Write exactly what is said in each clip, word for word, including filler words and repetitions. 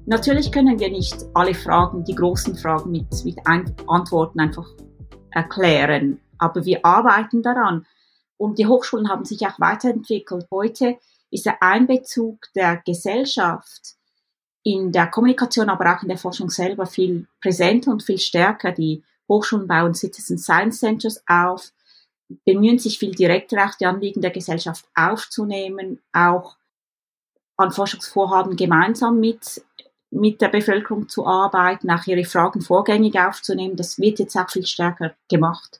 Natürlich können wir nicht alle Fragen, die großen Fragen mit, mit ein- Antworten einfach erklären, aber wir arbeiten daran. Und die Hochschulen haben sich auch weiterentwickelt. Heute ist der Einbezug der Gesellschaft in der Kommunikation, aber auch in der Forschung selber viel präsenter und viel stärker. Die Hochschulen bauen Citizen Science Centers auf, bemühen sich viel direkter auch die Anliegen der Gesellschaft aufzunehmen, auch an Forschungsvorhaben gemeinsam mit, mit der Bevölkerung zu arbeiten, auch ihre Fragen vorgängig aufzunehmen. Das wird jetzt auch viel stärker gemacht.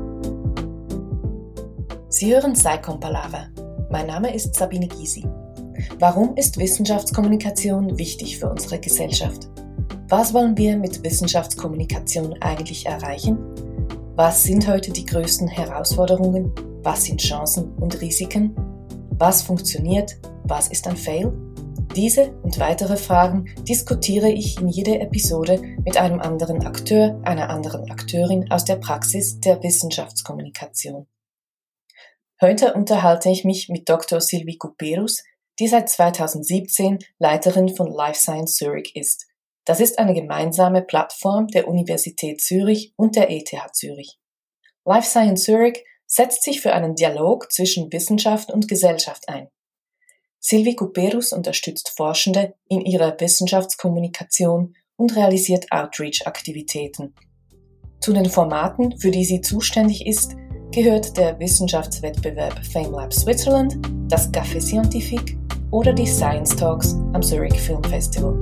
Sie hören SciComm Palaver. Mein Name ist Sabine Gysi. Warum ist Wissenschaftskommunikation wichtig für unsere Gesellschaft? Was wollen wir mit Wissenschaftskommunikation eigentlich erreichen? Was sind heute die größten Herausforderungen? Was sind Chancen und Risiken? Was funktioniert? Was ist ein Fail? Diese und weitere Fragen diskutiere ich in jeder Episode mit einem anderen Akteur, einer anderen Akteurin aus der Praxis der Wissenschaftskommunikation. Heute unterhalte ich mich mit Doktor Sylvie Couperus, die seit zweitausendsiebzehn Leiterin von Life Science Zurich ist. Das ist eine gemeinsame Plattform der Universität Zürich und der E T H Zürich. Life Science Zurich setzt sich für einen Dialog zwischen Wissenschaft und Gesellschaft ein. Sylvie Couperus unterstützt Forschende in ihrer Wissenschaftskommunikation und realisiert Outreach-Aktivitäten. Zu den Formaten, für die sie zuständig ist, gehört der Wissenschaftswettbewerb FameLab Switzerland, das Café Scientifique oder die Science Talks am Zurich Film Festival.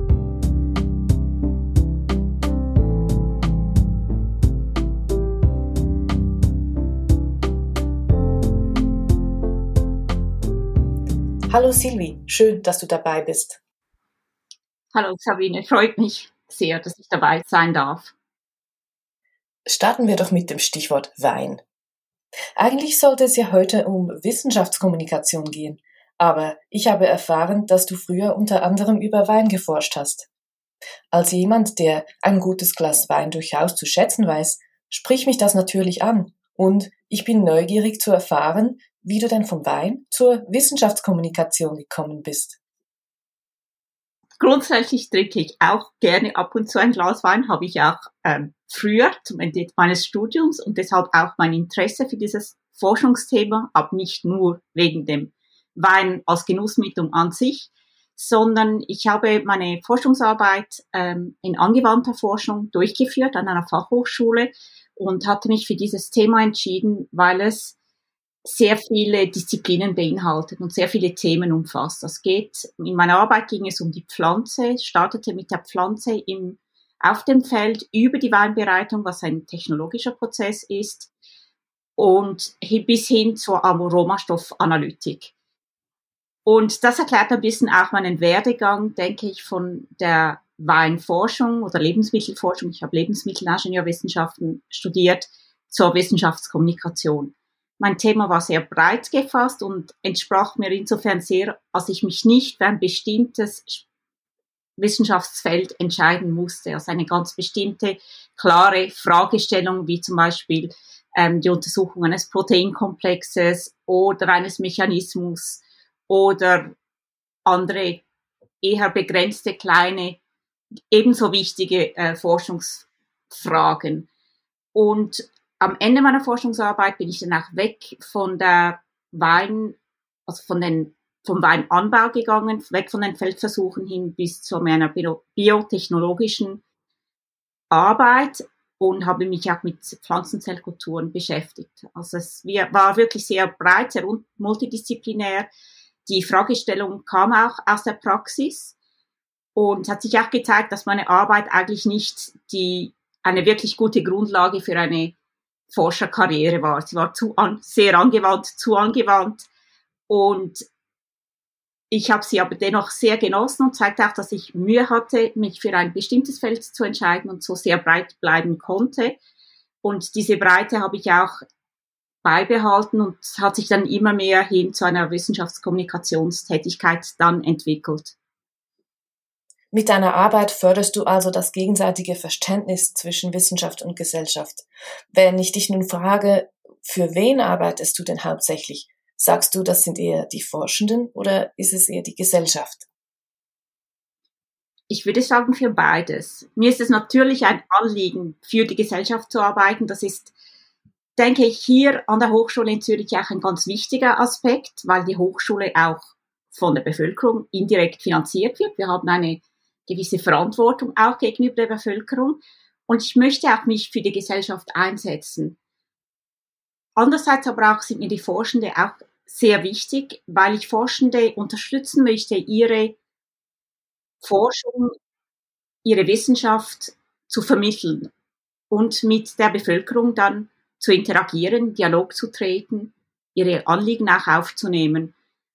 Hallo Sylvie, schön, dass du dabei bist. Hallo Sabine, freut mich sehr, dass ich dabei sein darf. Starten wir doch mit dem Stichwort Wein. Eigentlich sollte es ja heute um Wissenschaftskommunikation gehen, aber ich habe erfahren, dass du früher unter anderem über Wein geforscht hast. Als jemand, der ein gutes Glas Wein durchaus zu schätzen weiß, spricht mich das natürlich an und ich bin neugierig zu erfahren, wie du denn vom Wein zur Wissenschaftskommunikation gekommen bist. Grundsätzlich trinke ich auch gerne ab und zu ein Glas Wein, habe ich auch ähm, früher zum Ende meines Studiums und deshalb auch mein Interesse für dieses Forschungsthema, aber nicht nur wegen dem Wein als Genussmittel an sich, sondern ich habe meine Forschungsarbeit ähm, in angewandter Forschung durchgeführt an einer Fachhochschule und hatte mich für dieses Thema entschieden, weil es sehr viele Disziplinen beinhaltet und sehr viele Themen umfasst. Das geht, in meiner Arbeit ging es um die Pflanze, startete mit der Pflanze im, auf dem Feld über die Weinbereitung, was ein technologischer Prozess ist, und bis hin zur Aromastoffanalytik. Und das erklärt ein bisschen auch meinen Werdegang, denke ich, von der Weinforschung oder Lebensmittelforschung, ich habe Lebensmittelingenieurwissenschaften studiert, zur Wissenschaftskommunikation. Mein Thema war sehr breit gefasst und entsprach mir insofern sehr, als ich mich nicht für ein bestimmtes Wissenschaftsfeld entscheiden musste. Also eine ganz bestimmte, klare Fragestellung, wie zum Beispiel ähm, die Untersuchung eines Proteinkomplexes oder eines Mechanismus oder andere eher begrenzte, kleine, ebenso wichtige äh, Forschungsfragen. Und am Ende meiner Forschungsarbeit bin ich dann auch weg von der Wein, also von den, vom Weinanbau gegangen, weg von den Feldversuchen hin bis zu meiner bio- biotechnologischen Arbeit und habe mich auch mit Pflanzenzellkulturen beschäftigt. Also es war wirklich sehr breit, sehr multidisziplinär. Die Fragestellung kam auch aus der Praxis und hat sich auch gezeigt, dass meine Arbeit eigentlich nicht die, eine wirklich gute Grundlage für eine Forscherkarriere war. Sie war zu an, sehr angewandt, zu angewandt und ich habe sie aber dennoch sehr genossen und zeigt auch, dass ich Mühe hatte, mich für ein bestimmtes Feld zu entscheiden und so sehr breit bleiben konnte. Und diese Breite habe ich auch beibehalten und hat sich dann immer mehr hin zu einer Wissenschaftskommunikationstätigkeit dann entwickelt. Mit deiner Arbeit förderst du also das gegenseitige Verständnis zwischen Wissenschaft und Gesellschaft. Wenn ich dich nun frage, für wen arbeitest du denn hauptsächlich? Sagst du, das sind eher die Forschenden oder ist es eher die Gesellschaft? Ich würde sagen, für beides. Mir ist es natürlich ein Anliegen, für die Gesellschaft zu arbeiten. Das ist, denke ich, hier an der Hochschule in Zürich auch ein ganz wichtiger Aspekt, weil die Hochschule auch von der Bevölkerung indirekt finanziert wird. Wir haben eine gewisse Verantwortung auch gegenüber der Bevölkerung. Und ich möchte auch mich für die Gesellschaft einsetzen. Andererseits aber auch sind mir die Forschende auch sehr wichtig, weil ich Forschende unterstützen möchte, ihre Forschung, ihre Wissenschaft zu vermitteln und mit der Bevölkerung dann zu interagieren, Dialog zu treten, ihre Anliegen auch aufzunehmen.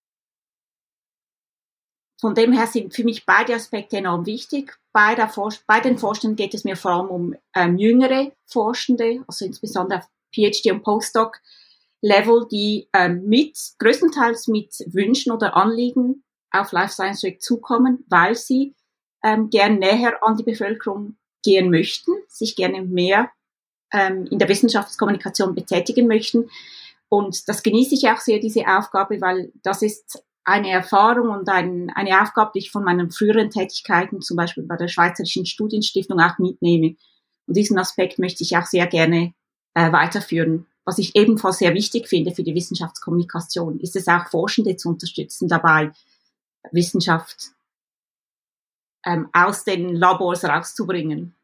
Von dem her sind für mich beide Aspekte enorm wichtig. Bei, der Forsch- bei den Forschenden geht es mir vor allem um ähm, jüngere Forschende, also insbesondere auf PhD- und Postdoc-Level, die ähm, mit, größtenteils mit Wünschen oder Anliegen auf Life Science Week zukommen, weil sie ähm, gern näher an die Bevölkerung gehen möchten, sich gerne mehr ähm, in der Wissenschaftskommunikation betätigen möchten. Und das genieße ich auch sehr, diese Aufgabe, weil das ist eine Erfahrung und ein, eine Aufgabe, die ich von meinen früheren Tätigkeiten, zum Beispiel bei der Schweizerischen Studienstiftung, auch mitnehme. Und diesen Aspekt möchte ich auch sehr gerne äh, weiterführen. Was ich ebenfalls sehr wichtig finde für die Wissenschaftskommunikation, ist es auch Forschende zu unterstützen dabei, Wissenschaft ähm, aus den Labors rauszubringen.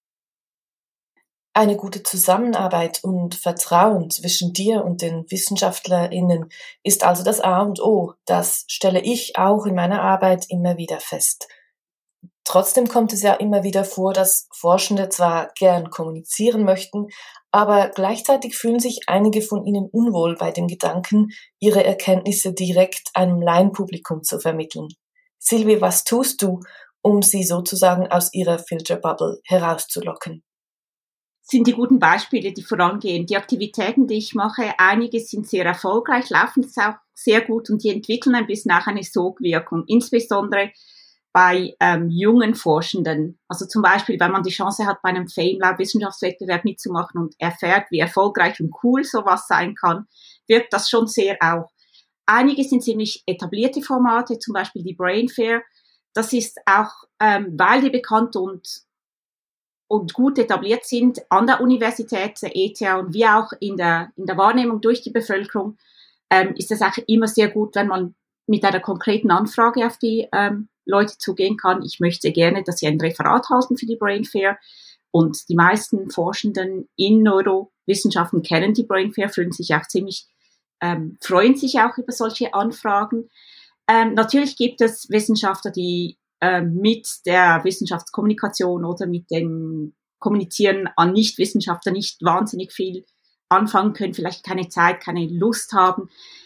Eine gute Zusammenarbeit und Vertrauen zwischen dir und den WissenschaftlerInnen ist also das A und O. Das stelle ich auch in meiner Arbeit immer wieder fest. Trotzdem kommt es ja immer wieder vor, dass Forschende zwar gern kommunizieren möchten, aber gleichzeitig fühlen sich einige von ihnen unwohl bei dem Gedanken, ihre Erkenntnisse direkt einem Laienpublikum zu vermitteln. Silvi, was tust du, um sie sozusagen aus ihrer Filterbubble herauszulocken? Sind die guten Beispiele, die vorangehen. Die Aktivitäten, die ich mache, einige sind sehr erfolgreich, laufen es auch sehr gut und die entwickeln ein bisschen auch eine Sogwirkung, insbesondere bei ähm, jungen Forschenden. Also zum Beispiel, wenn man die Chance hat, bei einem FameLab Wissenschaftswettbewerb mitzumachen und erfährt, wie erfolgreich und cool sowas sein kann, wirkt das schon sehr auch. Einige sind ziemlich etablierte Formate, zum Beispiel die Brain Fair. Das ist auch, ähm, weil die bekannt und und gut etabliert sind an der Universität, der E T H und wie auch in der, in der Wahrnehmung durch die Bevölkerung, ähm, ist es auch immer sehr gut, wenn man mit einer konkreten Anfrage auf die ähm, Leute zugehen kann. Ich möchte gerne, dass sie ein Referat halten für die Brain Fair. Und die meisten Forschenden in Neurowissenschaften kennen die Brain Fair, fühlen sich auch ziemlich, ähm, freuen sich auch über solche Anfragen. Ähm, natürlich gibt es Wissenschaftler, die mit der Wissenschaftskommunikation oder mit dem Kommunizieren an Nichtwissenschaftler nicht wahnsinnig viel anfangen können, vielleicht keine Zeit, keine Lust haben,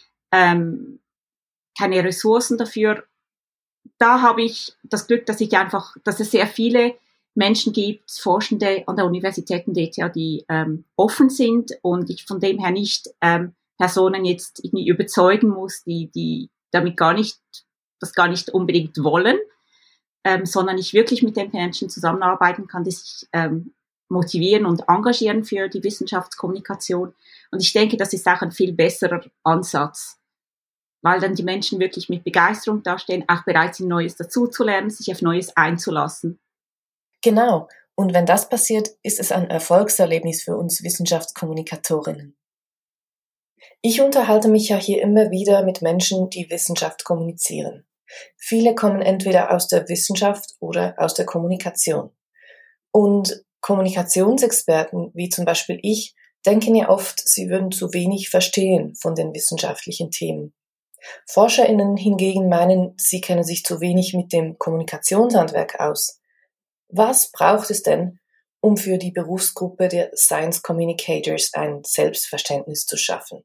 ähm, keine Ressourcen dafür. Da habe ich das Glück, dass ich einfach, dass es sehr viele Menschen gibt, Forschende an der Universität D T H, die ähm, offen sind und ich von dem her nicht ähm, Personen jetzt irgendwie überzeugen muss, die, die damit gar nicht, das gar nicht unbedingt wollen. Ähm, sondern ich wirklich mit den Menschen zusammenarbeiten kann, die sich ähm, motivieren und engagieren für die Wissenschaftskommunikation. Und ich denke, das ist auch ein viel besserer Ansatz, weil dann die Menschen wirklich mit Begeisterung dastehen, auch bereit sind, Neues dazuzulernen, sich auf Neues einzulassen. Genau. Und wenn das passiert, ist es ein Erfolgserlebnis für uns Wissenschaftskommunikatorinnen. Ich unterhalte mich ja hier immer wieder mit Menschen, die Wissenschaft kommunizieren. Viele kommen entweder aus der Wissenschaft oder aus der Kommunikation. Und Kommunikationsexperten, wie zum Beispiel ich, denken ja oft, sie würden zu wenig verstehen von den wissenschaftlichen Themen. ForscherInnen hingegen meinen, sie kennen sich zu wenig mit dem Kommunikationshandwerk aus. Was braucht es denn, um für die Berufsgruppe der Science Communicators ein Selbstverständnis zu schaffen?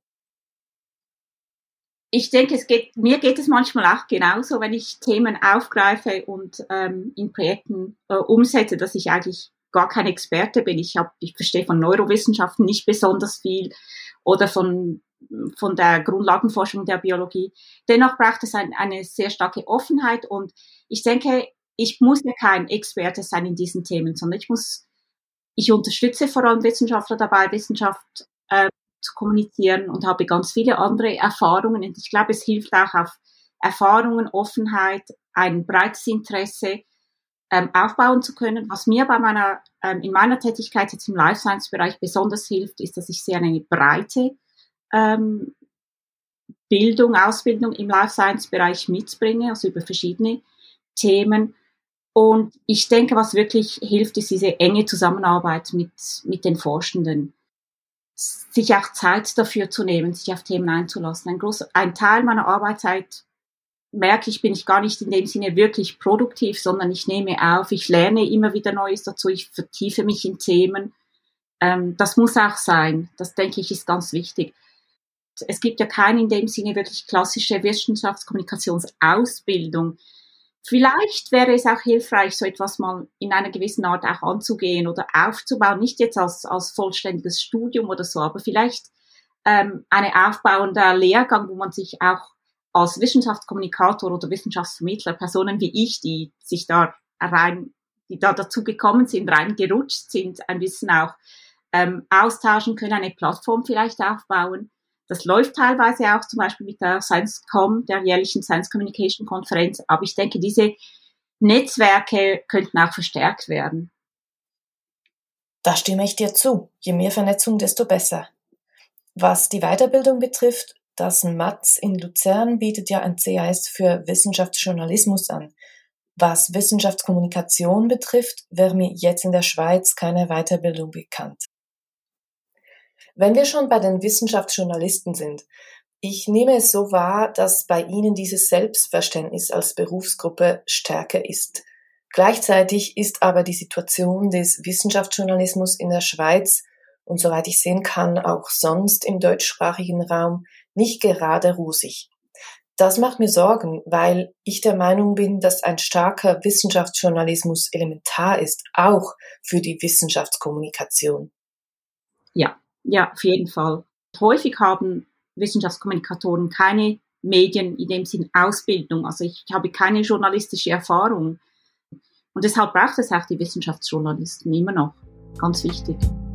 Ich denke, es geht, mir geht es manchmal auch genauso, wenn ich Themen aufgreife und ähm, in Projekten äh, umsetze, dass ich eigentlich gar kein Experte bin. Ich hab, ich verstehe von Neurowissenschaften nicht besonders viel oder von von der Grundlagenforschung der Biologie. Dennoch braucht es ein, eine sehr starke Offenheit und ich denke, ich muss ja kein Experte sein in diesen Themen, sondern ich muss, ich unterstütze vor allem Wissenschaftler dabei, Wissenschaft äh, zu kommunizieren und habe ganz viele andere Erfahrungen. Und ich glaube, es hilft auch auf Erfahrungen, Offenheit, ein breites Interesse, ähm, aufbauen zu können. Was mir bei meiner, ähm, in meiner Tätigkeit jetzt im Life Science Bereich besonders hilft, ist, dass ich sehr eine breite ähm, Bildung, Ausbildung im Life Science Bereich mitbringe, also über verschiedene Themen. Und ich denke, was wirklich hilft, ist diese enge Zusammenarbeit mit, mit den Forschenden. Sich auch Zeit dafür zu nehmen, sich auf Themen einzulassen. Ein großer, ein Teil meiner Arbeitszeit merke ich, bin ich gar nicht in dem Sinne wirklich produktiv, sondern ich nehme auf, ich lerne immer wieder Neues dazu, ich vertiefe mich in Themen. Ähm, das muss auch sein. Das, denke ich, ist ganz wichtig. Es gibt ja keine in dem Sinne wirklich klassische Wissenschaftskommunikationsausbildung. Vielleicht wäre es auch hilfreich, so etwas mal in einer gewissen Art auch anzugehen oder aufzubauen, nicht jetzt als, als vollständiges Studium oder so, aber vielleicht ähm, eine aufbauender Lehrgang, wo man sich auch als Wissenschaftskommunikator oder Wissenschaftsvermittler, Personen wie ich, die sich da rein, die da dazu gekommen sind, reingerutscht sind, ein bisschen auch ähm, austauschen können, eine Plattform vielleicht aufbauen. Das läuft teilweise auch zum Beispiel mit der ScienceCom, der jährlichen Science Communication Konferenz. Aber ich denke, diese Netzwerke könnten auch verstärkt werden. Da stimme ich dir zu. Je mehr Vernetzung, desto besser. Was die Weiterbildung betrifft, das M A Z in Luzern bietet ja ein C A S für Wissenschaftsjournalismus an. Was Wissenschaftskommunikation betrifft, wäre mir jetzt in der Schweiz keine Weiterbildung bekannt. Wenn wir schon bei den Wissenschaftsjournalisten sind, ich nehme es so wahr, dass bei Ihnen dieses Selbstverständnis als Berufsgruppe stärker ist. Gleichzeitig ist aber die Situation des Wissenschaftsjournalismus in der Schweiz und soweit ich sehen kann, auch sonst im deutschsprachigen Raum nicht gerade rosig. Das macht mir Sorgen, weil ich der Meinung bin, dass ein starker Wissenschaftsjournalismus elementar ist, auch für die Wissenschaftskommunikation. Ja. Ja, auf jeden Fall. Häufig haben Wissenschaftskommunikatoren keine Medien in dem Sinn Ausbildung. Also ich habe keine journalistische Erfahrung. Und deshalb braucht es auch die Wissenschaftsjournalisten immer noch. Ganz wichtig.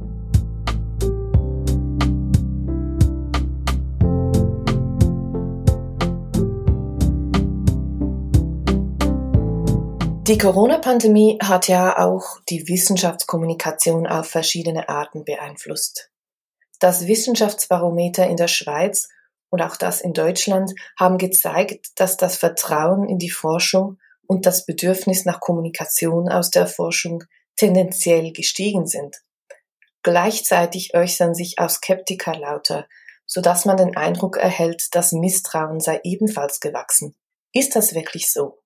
Die Corona-Pandemie hat ja auch die Wissenschaftskommunikation auf verschiedene Arten beeinflusst. Das Wissenschaftsbarometer in der Schweiz und auch das in Deutschland haben gezeigt, dass das Vertrauen in die Forschung und das Bedürfnis nach Kommunikation aus der Forschung tendenziell gestiegen sind. Gleichzeitig äußern sich auch Skeptiker lauter, sodass man den Eindruck erhält, das Misstrauen sei ebenfalls gewachsen. Ist das wirklich so?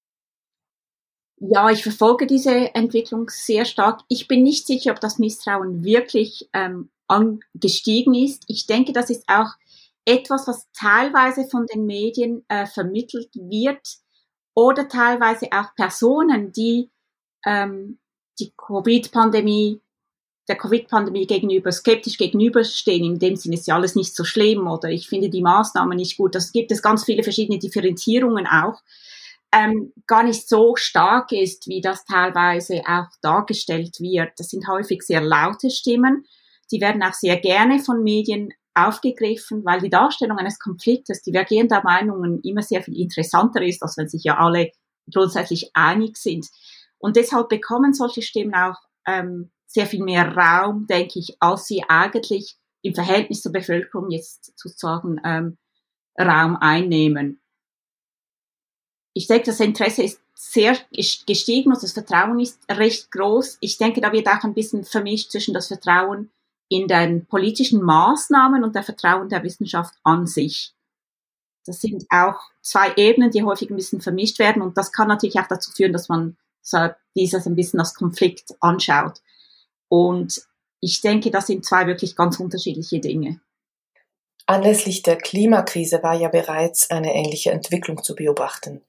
Ja, ich verfolge diese Entwicklung sehr stark. Ich bin nicht sicher, ob das Misstrauen wirklich ähm, angestiegen ist. Ich denke, das ist auch etwas, was teilweise von den Medien äh, vermittelt wird oder teilweise auch Personen, die ähm, die Covid-Pandemie, der Covid-Pandemie gegenüber skeptisch gegenüberstehen. In dem Sinne ist ja alles nicht so schlimm oder ich finde die Maßnahmen nicht gut. Das gibt es ganz viele verschiedene Differenzierungen auch. Ähm, gar nicht so stark ist, wie das teilweise auch dargestellt wird. Das sind häufig sehr laute Stimmen. Die werden auch sehr gerne von Medien aufgegriffen, weil die Darstellung eines Konfliktes, divergierender Meinungen immer sehr viel interessanter ist, als wenn sich ja alle grundsätzlich einig sind. Und deshalb bekommen solche Stimmen auch ähm, sehr viel mehr Raum, denke ich, als sie eigentlich im Verhältnis zur Bevölkerung jetzt sozusagen ähm, Raum einnehmen. Ich denke, das Interesse ist sehr gestiegen und das Vertrauen ist recht groß. Ich denke, da wird auch ein bisschen vermischt zwischen das Vertrauen in den politischen Maßnahmen und der Vertrauen der Wissenschaft an sich. Das sind auch zwei Ebenen, die häufig ein bisschen vermischt werden und das kann natürlich auch dazu führen, dass man so dieses ein bisschen als Konflikt anschaut. Und ich denke, das sind zwei wirklich ganz unterschiedliche Dinge. Anlässlich der Klimakrise war ja bereits eine ähnliche Entwicklung zu beobachten.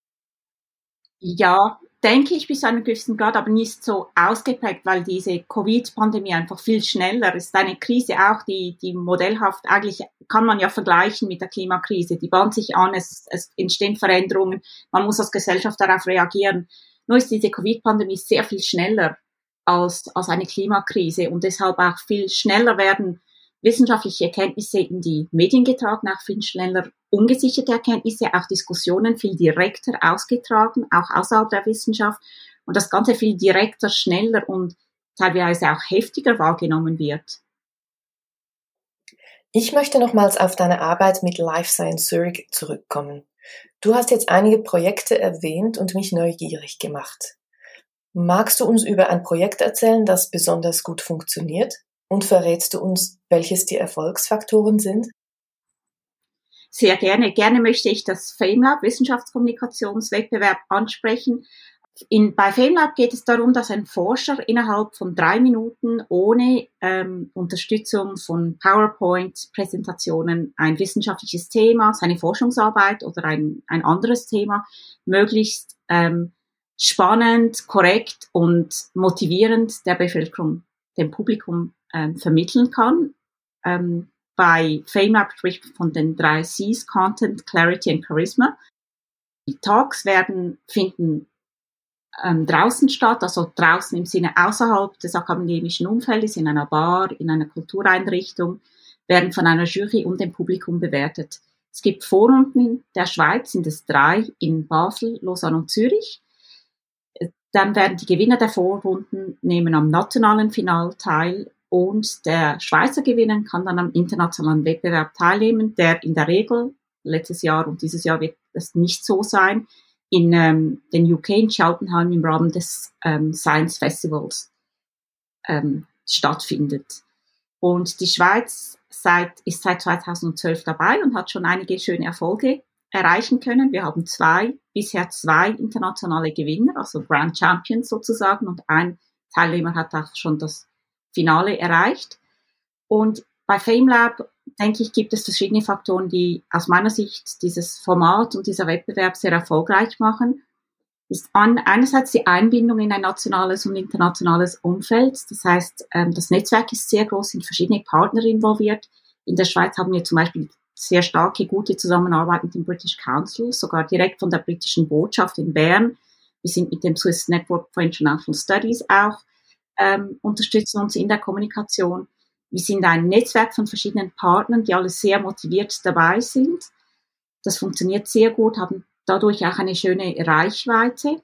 Ja, denke ich bis zu einem gewissen Grad, aber nicht so ausgeprägt, weil diese Covid-Pandemie einfach viel schneller ist. Eine Krise auch, die, die modellhaft, eigentlich kann man ja vergleichen mit der Klimakrise. Die bahnt sich an, es, es entstehen Veränderungen, man muss als Gesellschaft darauf reagieren. Nur ist diese Covid-Pandemie sehr viel schneller als, als eine Klimakrise und deshalb auch viel schneller werden wissenschaftliche Erkenntnisse in die Medien getragen, auch viel schneller ungesicherte Erkenntnisse, auch Diskussionen viel direkter ausgetragen, auch außerhalb der Wissenschaft. und das Ganze viel direkter, schneller und teilweise auch heftiger wahrgenommen wird. Ich möchte nochmals auf deine Arbeit mit Life Science Zurich zurückkommen. Du hast jetzt einige Projekte erwähnt und mich neugierig gemacht. Magst du uns über ein Projekt erzählen, das besonders gut funktioniert? Und verrätst du uns, welches die Erfolgsfaktoren sind? Sehr gerne. Gerne möchte ich das FameLab Wissenschaftskommunikationswettbewerb ansprechen. In, bei FameLab geht es darum, dass ein Forscher innerhalb von drei Minuten ohne ähm, Unterstützung von PowerPoint-Präsentationen ein wissenschaftliches Thema, seine Forschungsarbeit oder ein, ein anderes Thema möglichst ähm, spannend, korrekt und motivierend der Bevölkerung, dem Publikum ähm, vermitteln kann. Ähm, bei FameLab spricht von den drei Cs, Content, Clarity und Charisma. Die Talks werden, finden ähm, draußen statt, also draußen im Sinne außerhalb des akademischen Umfeldes, in einer Bar, in einer Kultureinrichtung, werden von einer Jury und dem Publikum bewertet. Es gibt Vorrunden in der Schweiz, sind es drei, in Basel, Lausanne und Zürich. Dann werden die Gewinner der Vorrunden nehmen am nationalen Final teil und der Schweizer Gewinner kann dann am internationalen Wettbewerb teilnehmen, der in der Regel, letztes Jahr und dieses Jahr wird es nicht so sein, in ähm, den U K in Cheltenham im Rahmen des ähm, Science Festivals ähm, stattfindet. Und die Schweiz seit, ist seit zweitausendzwölf dabei und hat schon einige schöne Erfolge erreichen können. Wir haben zwei, bisher zwei internationale Gewinner, also Grand Champions sozusagen, und ein Teilnehmer hat auch schon das Finale erreicht. Und bei FameLab, denke ich, gibt es verschiedene Faktoren, die aus meiner Sicht dieses Format und dieser Wettbewerb sehr erfolgreich machen. Ist an, einerseits die Einbindung in ein nationales und internationales Umfeld. Das heißt, ähm, das Netzwerk ist sehr groß, sind verschiedene Partner involviert. In der Schweiz haben wir zum Beispiel sehr starke, gute Zusammenarbeit mit dem British Council, sogar direkt von der britischen Botschaft in Bern. Wir sind mit dem Swiss Network for International Studies auch, ähm, unterstützen uns in der Kommunikation. Wir sind ein Netzwerk von verschiedenen Partnern, die alle sehr motiviert dabei sind. Das funktioniert sehr gut, haben dadurch auch eine schöne Reichweite.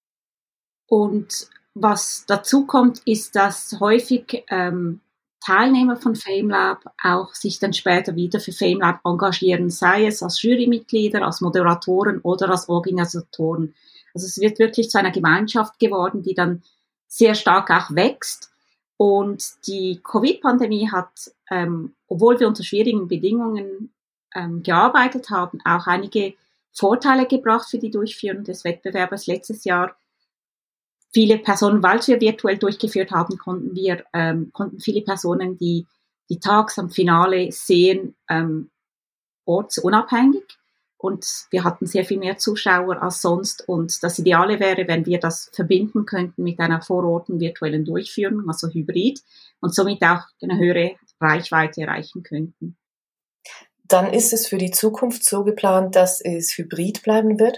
Und was dazu kommt, ist, dass häufig ähm, Teilnehmer von FameLab auch sich dann später wieder für FameLab engagieren, sei es als Jurymitglieder, als Moderatoren oder als Organisatoren. Also es wird wirklich zu einer Gemeinschaft geworden, die dann sehr stark auch wächst. Und die Covid-Pandemie hat, ähm, obwohl wir unter schwierigen Bedingungen ähm, gearbeitet haben, auch einige Vorteile gebracht für die Durchführung des Wettbewerbs letztes Jahr. Viele Personen, weil wir virtuell durchgeführt haben, konnten wir, ähm, konnten viele Personen, die die Tags am Finale sehen, ähm, ortsunabhängig. Und wir hatten sehr viel mehr Zuschauer als sonst. Und das Ideale wäre, wenn wir das verbinden könnten mit einer vororten virtuellen Durchführung, also Hybrid, und somit auch eine höhere Reichweite erreichen könnten. Dann ist es für die Zukunft so geplant, dass es hybrid bleiben wird?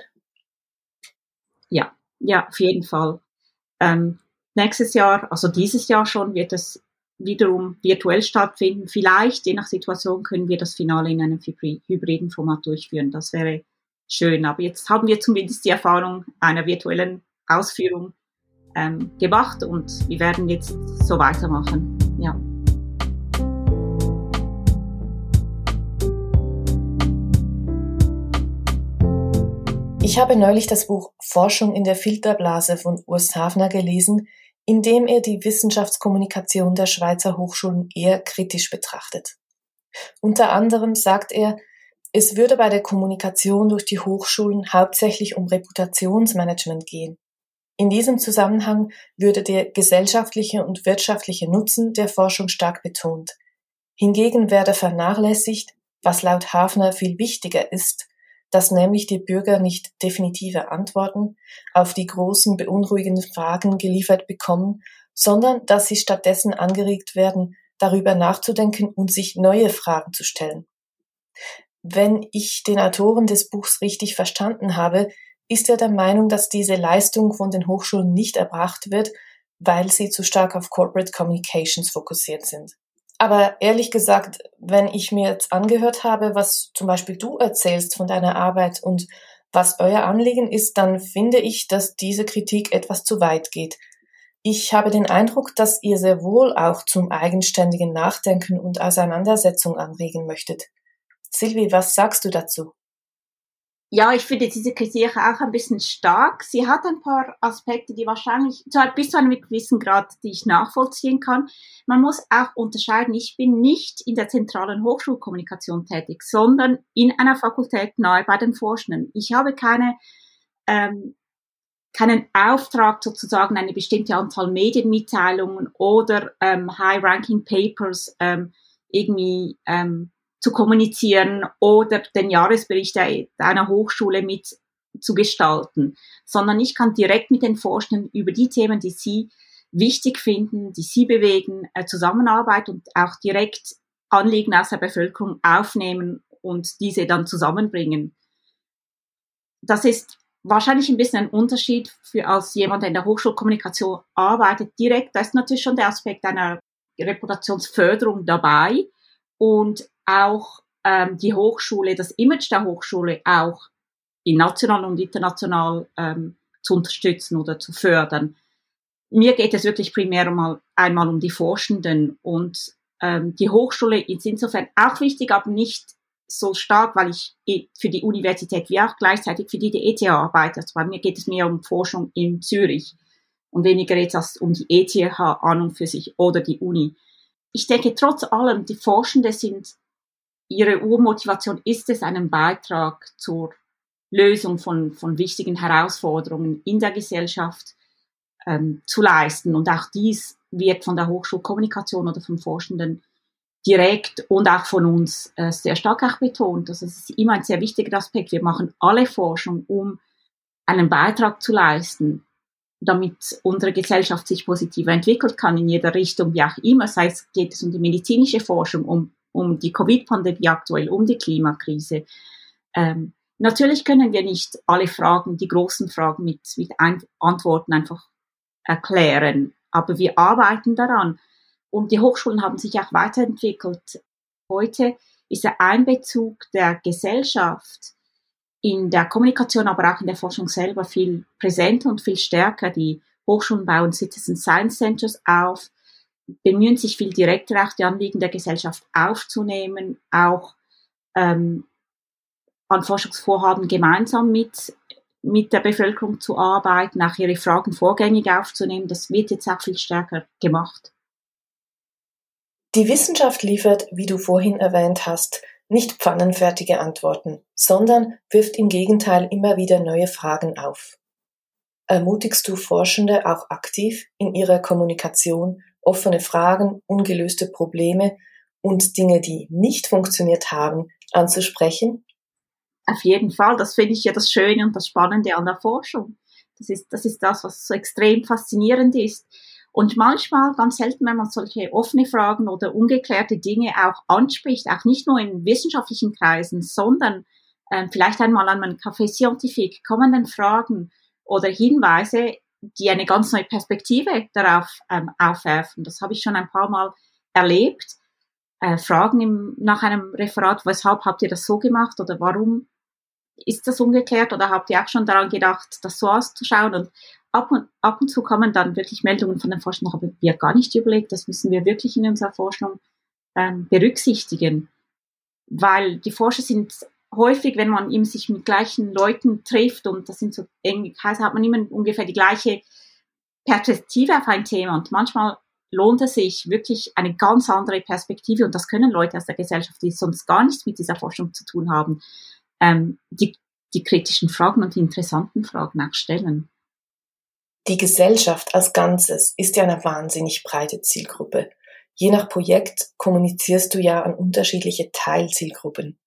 Ja, ja, auf jeden Fall. Ähm, nächstes Jahr, also dieses Jahr schon, wird es wiederum virtuell stattfinden. Vielleicht, je nach Situation, können wir das Finale in einem hybriden Format durchführen. Das wäre schön. Aber jetzt haben wir zumindest die Erfahrung einer virtuellen Ausführung ähm, gemacht und wir werden jetzt so weitermachen. Ja. Ich habe neulich das Buch Forschung in der Filterblase von Urs Hafner gelesen, in dem er die Wissenschaftskommunikation der Schweizer Hochschulen eher kritisch betrachtet. Unter anderem sagt er, es würde bei der Kommunikation durch die Hochschulen hauptsächlich um Reputationsmanagement gehen. In diesem Zusammenhang würde der gesellschaftliche und wirtschaftliche Nutzen der Forschung stark betont. Hingegen werde vernachlässigt, was laut Hafner viel wichtiger ist, dass nämlich die Bürger nicht definitive Antworten auf die großen beunruhigenden Fragen geliefert bekommen, sondern dass sie stattdessen angeregt werden, darüber nachzudenken und sich neue Fragen zu stellen. Wenn ich den Autoren des Buchs richtig verstanden habe, ist er der Meinung, dass diese Leistung von den Hochschulen nicht erbracht wird, weil sie zu stark auf Corporate Communications fokussiert sind. Aber ehrlich gesagt, wenn ich mir jetzt angehört habe, was zum Beispiel du erzählst von deiner Arbeit und was euer Anliegen ist, dann finde ich, dass diese Kritik etwas zu weit geht. Ich habe den Eindruck, dass ihr sehr wohl auch zum eigenständigen Nachdenken und Auseinandersetzung anregen möchtet. Silvi, was sagst du dazu? Ja, ich finde diese Kritik auch ein bisschen stark. Sie hat ein paar Aspekte, die wahrscheinlich bis zu einem gewissen Grad, die ich nachvollziehen kann. Man muss auch unterscheiden, ich bin nicht in der zentralen Hochschulkommunikation tätig, sondern in einer Fakultät nahe bei den Forschenden. Ich habe keine, ähm, keinen Auftrag, sozusagen eine bestimmte Anzahl Medienmitteilungen oder ähm, High-Ranking Papers ähm, irgendwie ähm, zu kommunizieren oder den Jahresbericht einer Hochschule mit zu gestalten, sondern ich kann direkt mit den Forschenden über die Themen, die sie wichtig finden, die sie bewegen, äh, zusammenarbeiten und auch direkt Anliegen aus der Bevölkerung aufnehmen und diese dann zusammenbringen. Das ist wahrscheinlich ein bisschen ein Unterschied für als jemand, der in der Hochschulkommunikation arbeitet. Direkt, da ist natürlich schon der Aspekt einer Reputationsförderung dabei und auch ähm, die Hochschule, das Image der Hochschule auch in national und international ähm, zu unterstützen oder zu fördern. Mir geht es wirklich primär mal, einmal um die Forschenden und ähm, die Hochschule ist insofern auch wichtig, aber nicht so stark, weil ich für die Universität wie auch gleichzeitig für die die E T H arbeite. Also bei mir geht es mehr um Forschung in Zürich und weniger jetzt als um die E T H an und für sich oder die Uni. Ich denke, trotz allem, die Forschenden sind, ihre Urmotivation ist es, einen Beitrag zur Lösung von, von wichtigen Herausforderungen in der Gesellschaft ähm, zu leisten. Und auch dies wird von der Hochschulkommunikation oder von Forschenden direkt und auch von uns äh, sehr stark auch betont. Also es ist immer ein sehr wichtiger Aspekt. Wir machen alle Forschung, um einen Beitrag zu leisten, damit unsere Gesellschaft sich positiver entwickelt kann in jeder Richtung, wie auch immer. Sei es geht es um die medizinische Forschung, um, um die Covid-Pandemie aktuell, um die Klimakrise. Ähm, natürlich können wir nicht alle Fragen, die großen Fragen mit, mit ein- Antworten einfach erklären, aber wir arbeiten daran. Und die Hochschulen haben sich auch weiterentwickelt. Heute ist der Einbezug der Gesellschaft in der Kommunikation, aber auch in der Forschung selber viel präsenter und viel stärker. Die Hochschulen bauen Citizen Science Centers auf, bemühen sich viel direkter auch die Anliegen der Gesellschaft aufzunehmen, auch ähm, an Forschungsvorhaben gemeinsam mit, mit der Bevölkerung zu arbeiten, auch ihre Fragen vorgängig aufzunehmen. Das wird jetzt auch viel stärker gemacht. Die Wissenschaft liefert, wie du vorhin erwähnt hast, nicht pfannenfertige Antworten, sondern wirft im Gegenteil immer wieder neue Fragen auf. Ermutigst du Forschende auch aktiv in ihrer Kommunikation, offene Fragen, ungelöste Probleme und Dinge, die nicht funktioniert haben, anzusprechen? Auf jeden Fall, das finde ich ja das Schöne und das Spannende an der Forschung. Das ist, das ist das, was so extrem faszinierend ist. Und manchmal, ganz selten, wenn man solche offene Fragen oder ungeklärte Dinge auch anspricht, auch nicht nur in wissenschaftlichen Kreisen, sondern ähm, vielleicht einmal an einem Café Scientifique, kommen dann Fragen oder Hinweise, die eine ganz neue Perspektive darauf ähm, aufwerfen. Das habe ich schon ein paar Mal erlebt. Äh, Fragen im, nach einem Referat, weshalb habt ihr das so gemacht oder warum ist das ungeklärt oder habt ihr auch schon daran gedacht, das so auszuschauen? Und ab und, ab und zu kommen dann wirklich Meldungen von den Forschern, haben wir gar nicht überlegt, das müssen wir wirklich in unserer Forschung ähm, berücksichtigen. Weil die Forscher sind häufig, wenn man eben sich mit gleichen Leuten trifft und das sind so enge Kreise, hat man immer ungefähr die gleiche Perspektive auf ein Thema und manchmal lohnt es sich wirklich eine ganz andere Perspektive und das können Leute aus der Gesellschaft, die sonst gar nichts mit dieser Forschung zu tun haben, ähm, die, die kritischen Fragen und die interessanten Fragen auch stellen. Die Gesellschaft als Ganzes ist ja eine wahnsinnig breite Zielgruppe. Je nach Projekt kommunizierst du ja an unterschiedliche Teilzielgruppen.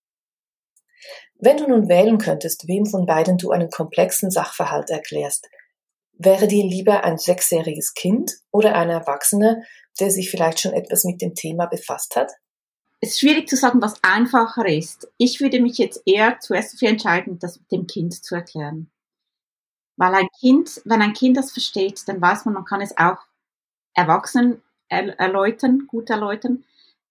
Wenn du nun wählen könntest, wem von beiden du einen komplexen Sachverhalt erklärst, wäre dir lieber ein sechsjähriges Kind oder ein Erwachsener, der sich vielleicht schon etwas mit dem Thema befasst hat? Es ist schwierig zu sagen, was einfacher ist. Ich würde mich jetzt eher zuerst dafür entscheiden, das dem Kind zu erklären. Weil ein Kind, wenn ein Kind das versteht, dann weiß man, man kann es auch Erwachsenen erläutern, gut erläutern.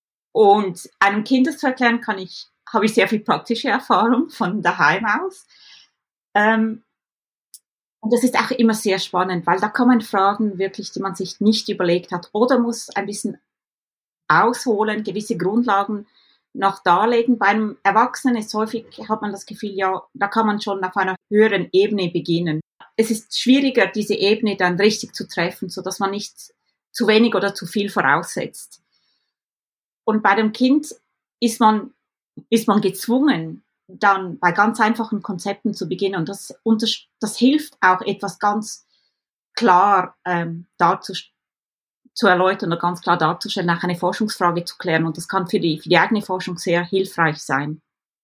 Und einem Kind das zu erklären, kann ich, habe ich sehr viel praktische Erfahrung von daheim aus. Ähm, und das ist auch immer sehr spannend, weil da kann man Fragen wirklich, die man sich nicht überlegt hat, oder muss ein bisschen ausholen, gewisse Grundlagen noch darlegen. Beim Erwachsenen ist häufig, hat man das Gefühl, ja, da kann man schon auf einer höheren Ebene beginnen. Es ist schwieriger, diese Ebene dann richtig zu treffen, so dass man nicht zu wenig oder zu viel voraussetzt. Und bei dem Kind ist man, ist man gezwungen, dann bei ganz einfachen Konzepten zu beginnen. Und das, das hilft auch, etwas ganz klar ähm, darzustellen, zu erläutern oder ganz klar darzustellen, auch eine Forschungsfrage zu klären. Und das kann für die, für die eigene Forschung sehr hilfreich sein.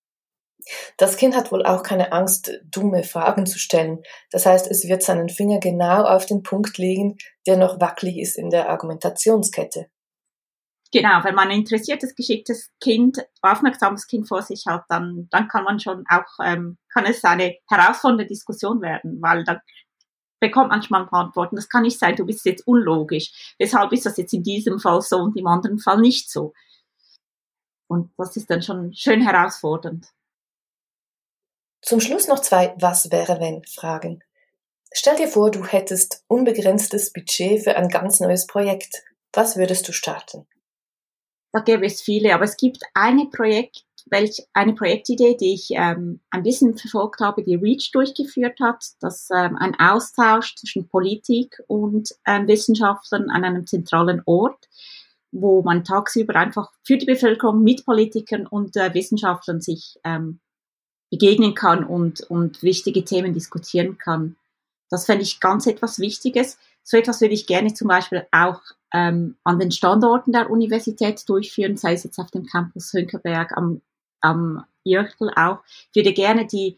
Das Kind hat wohl auch keine Angst, dumme Fragen zu stellen. Das heißt, es wird seinen Finger genau auf den Punkt legen, der noch wackelig ist in der Argumentationskette. Genau, wenn man ein interessiertes, geschicktes Kind, aufmerksames Kind vor sich hat, dann, dann kann man schon auch, ähm, kann es eine herausfordernde Diskussion werden, weil dann bekommt manchmal ein paar Antworten. Das kann nicht sein, du bist jetzt unlogisch. Weshalb ist das jetzt in diesem Fall so und im anderen Fall nicht so? Und das ist dann schon schön herausfordernd. Zum Schluss noch zwei Was-wäre-wenn-Fragen. Stell dir vor, du hättest unbegrenztes Budget für ein ganz neues Projekt. Was würdest du starten? Da gäbe es viele, aber es gibt eine Projekt, welch, eine Projektidee, die ich ähm, ein bisschen verfolgt habe, die REACH durchgeführt hat, dass ähm, ein Austausch zwischen Politik und ähm, Wissenschaftlern an einem zentralen Ort, wo man tagsüber einfach für die Bevölkerung mit Politikern und äh, Wissenschaftlern sich ähm, begegnen kann und, und wichtige Themen diskutieren kann. Das fände ich ganz etwas Wichtiges. So etwas würde ich gerne zum Beispiel auch ähm, an den Standorten der Universität durchführen, sei es jetzt auf dem Campus Hönckerberg, am, am Irchel auch. Ich würde gerne die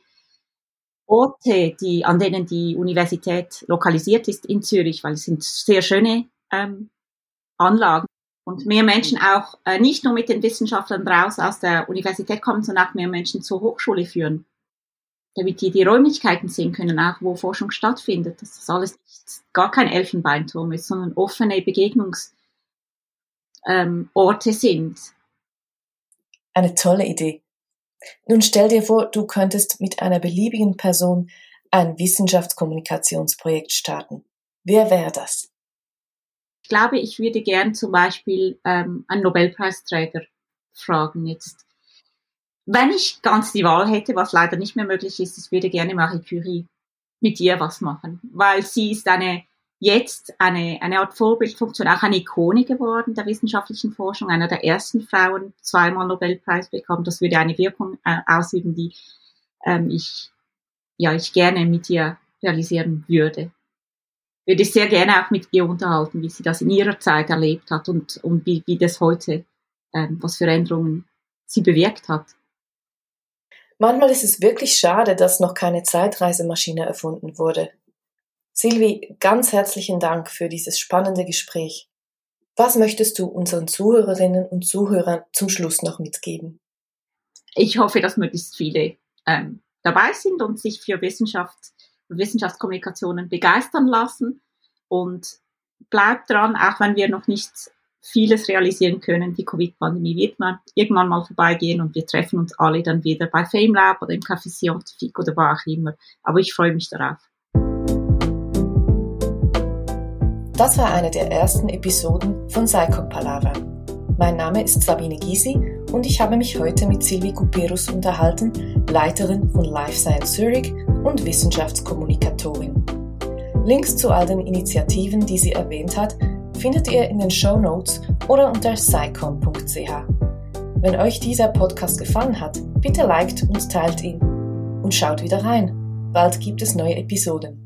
Orte, die, an denen die Universität lokalisiert ist in Zürich, weil es sind sehr schöne ähm, Anlagen und mehr Menschen auch äh, nicht nur mit den Wissenschaftlern raus aus der Universität kommen, sondern auch mehr Menschen zur Hochschule führen, damit die die Räumlichkeiten sehen können, auch wo Forschung stattfindet, dass das alles nicht, gar kein Elfenbeinturm ist, sondern offene Begegnungsorte ähm, sind. Eine tolle Idee. Nun stell dir vor, du könntest mit einer beliebigen Person ein Wissenschaftskommunikationsprojekt starten. Wer wäre das? Ich glaube, ich würde gern zum Beispiel ähm, einen Nobelpreisträger fragen jetzt. Wenn ich ganz die Wahl hätte, was leider nicht mehr möglich ist, ich würde gerne Marie Curie mit ihr was machen, weil sie ist eine jetzt eine eine Art Vorbildfunktion, auch eine Ikone geworden der wissenschaftlichen Forschung, einer der ersten Frauen, zweimal Nobelpreis bekommen. Das würde eine Wirkung äh, ausüben, die ähm, ich ja ich gerne mit ihr realisieren würde. Würde ich sehr gerne auch mit ihr unterhalten, wie sie das in ihrer Zeit erlebt hat und und wie wie das heute ähm, was für Änderungen sie bewirkt hat. Manchmal ist es wirklich schade, dass noch keine Zeitreisemaschine erfunden wurde. Silvi, ganz herzlichen Dank für dieses spannende Gespräch. Was möchtest du unseren Zuhörerinnen und Zuhörern zum Schluss noch mitgeben? Ich hoffe, dass möglichst viele ähm, dabei sind und sich für Wissenschaft und Wissenschaftskommunikationen begeistern lassen. Und bleibt dran, auch wenn wir noch nicht vieles realisieren können. Die Covid-Pandemie wird mal irgendwann mal vorbeigehen und wir treffen uns alle dann wieder bei FameLab oder im Café Scientifique oder wo auch immer. Aber ich freue mich darauf. Das war eine der ersten Episoden von SciComm-Palaver. Mein Name ist Sabine Gysi und ich habe mich heute mit Silvi Kuperus unterhalten, Leiterin von Life Science Zurich und Wissenschaftskommunikatorin. Links zu all den Initiativen, die sie erwähnt hat, findet ihr in den Shownotes oder unter scicomm punkt c h. Wenn euch dieser Podcast gefallen hat, bitte liked und teilt ihn und schaut wieder rein. Bald gibt es neue Episoden.